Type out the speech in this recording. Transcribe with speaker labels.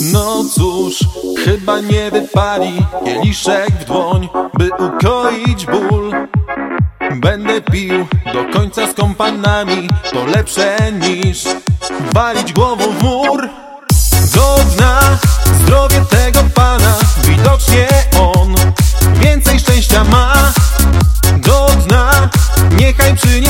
Speaker 1: No cóż, chyba nie wypali kieliszek w dłoń, by ukoić ból. Będę pił do końca z kompanami, to lepsze niż walić głową w mur. Do dna zdrowie tego pana, widocznie on więcej szczęścia ma. Do dna niechaj przyniesie